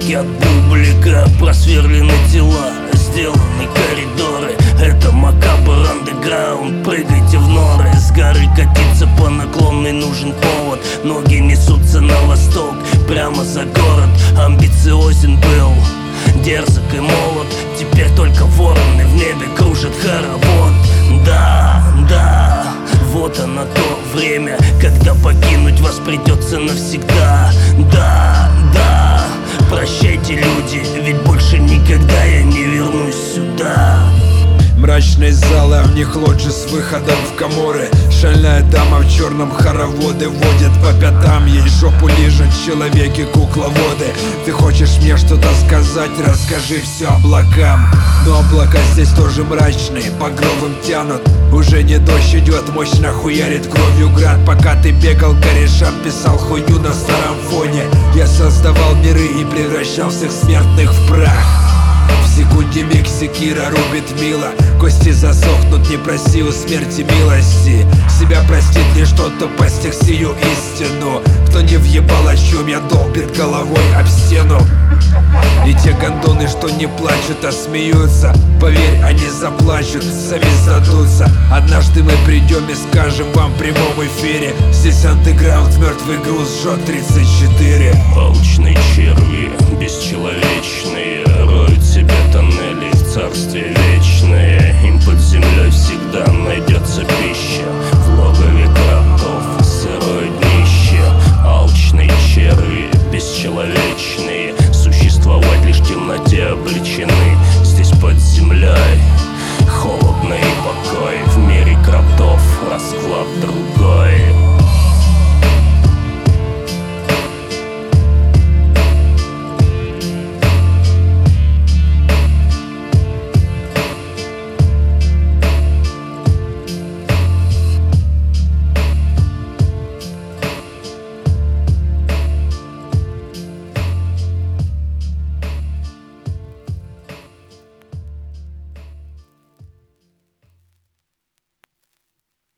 Звуки от бублика, просверлены тела, сделаны коридоры. Это макабр андеграунд, прыгайте в норы. С горы катиться по наклонной нужен повод. Ноги несутся на восток, прямо за город. Амбициозен был, дерзок и молод. Теперь только вороны в небе кружат хоровод. Да, да, вот оно то время, когда покинуть вас придется навсегда. Да, да, прощайте, люди, ведь больше никогда я не вернусь сюда. Мрачные залы, а в них лоджи с выходом в каморы. Шальная дама в черном хороводы водит по пятам. Ей жопу лижет человеки кукловоды. Ты хочешь мне что-то сказать? Расскажи все облакам. Но облака здесь тоже мрачные, багровым тянут. Уже не дождь идет, мощно хуярит кровью град. Пока ты бегал корешам, писал хуйню на старом фоне. Я создавал миры и превращал всех смертных в прах. В секунде миг секира рубит мило. Кости засохнут, не проси у смерти милости. Себя простит лишь тот, кто постиг сию истину. Кто не въебал, о чем я долбит головой об стену. И те гондоны, что не плачут, а смеются, поверь, они заплачут, сами сдадутся. Однажды мы придем и скажем вам в прямом эфире: здесь андеграунд, мертвый груз жжет 34. Алчный